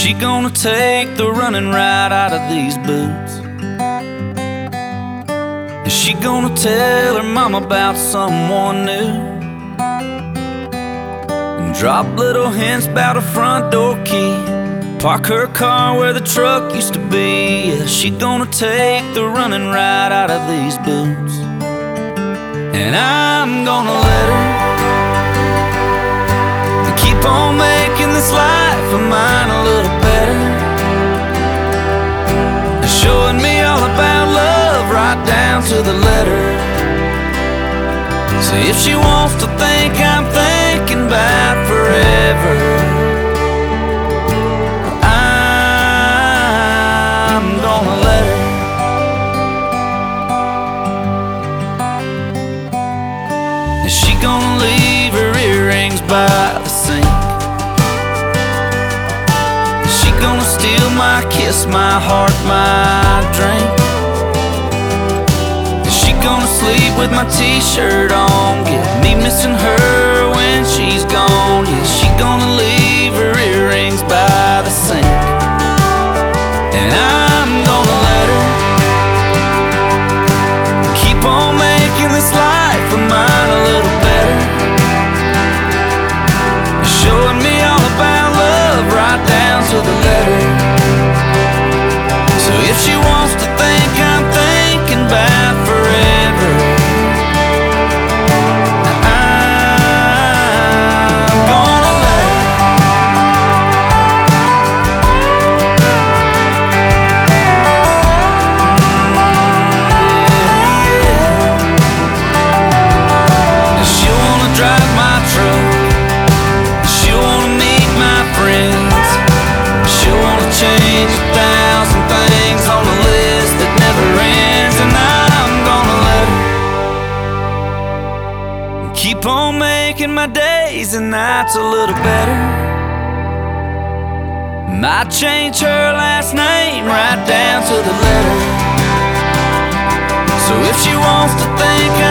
She gonna take the running right out of these boots? Is she gonna tell her mom about someone new? And drop little hints about a front door key? Park her car where the truck used to be? Is she gonna take the running right out of these boots? And I'm gonna let her keep on making this life of mine a little better, showing me all about love right down to the letter. So if she wants to think I'm thinking about forever, I'm gonna let her. Is she gonna leave her earrings by the sink? Is she gonna steal my kiss, my heart, my drink? Is she gonna sleep with my t-shirt on, get me missing her when she's gone? Is she gonna leave her earrings by the sink? And I'm gonna let her keep on making this life of mine a little better, showing me all about love right down to the letter. So if she wants to think I'm thinking about forever, I'm gonna let her. She'll wanna drive my truck, she'll wanna meet my friends, she'll wanna change 1,000 things on a list that never ends. And I'm gonna let her keep on making my days and nights a little better. Might change her last name right down to the letter. So if she wants to think